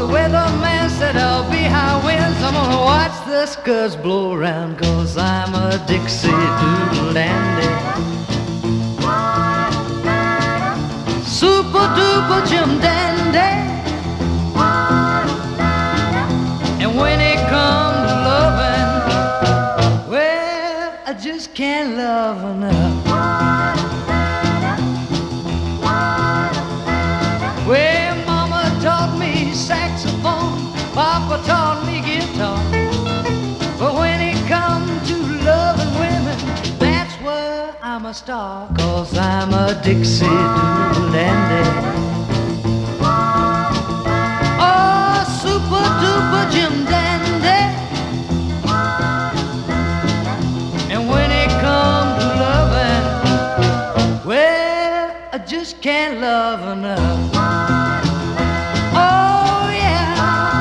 weatherman said there'll be high winds. I'm gonna watch the scuds blow around, 'cause I'm a Dixie Doodle Dandy. Super duper Jim Dandy. And when it comes to loving, well, I just can't love enough. Well, Mama taught me saxophone, Papa taught me guitar. But when it comes to loving women, that's where I'm a star, 'cause I'm a Dixie Doodle Dandy. Oh, super duper Jim Dandy. And when it comes to loving, well, I just can't love enough. Oh yeah.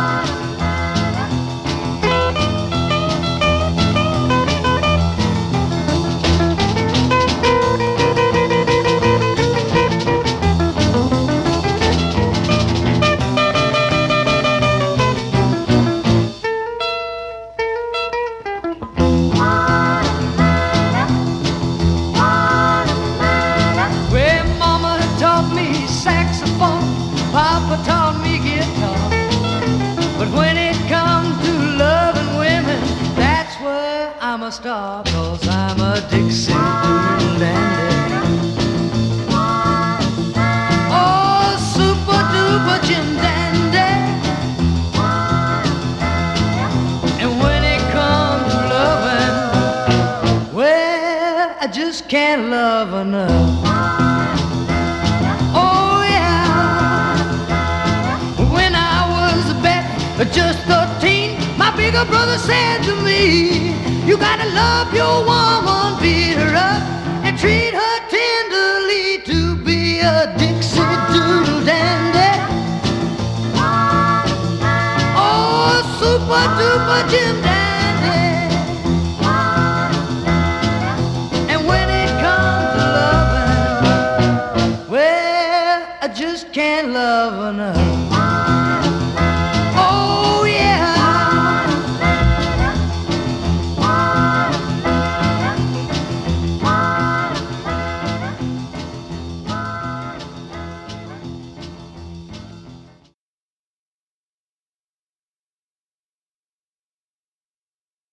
Well, Mama taught me saxophone, Papa taught me guitar. But when it comes to loving women, that's where I'm a star, 'cause I'm a Dixie Doodle Dandy. Oh, super duper Jim Dandy. And when it comes to loving, well, I just can't love enough. Just 13, my bigger brother said to me, you gotta love your woman, beat her up, and treat her tenderly to be a Dixie Doodle Dandy. Oh, super duper Jim Dandy.